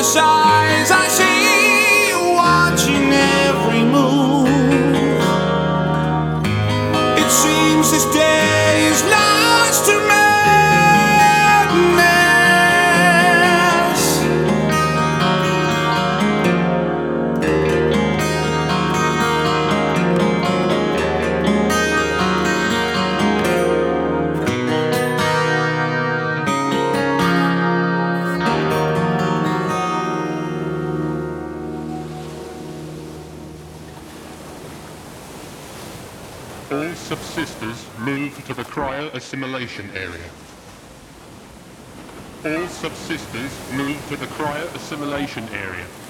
curious eyes I see you watching every move. It seems this day is lost to madness. All subsisters move to the cryo-assimilation area. All subsisters move to the cryo-assimilation area.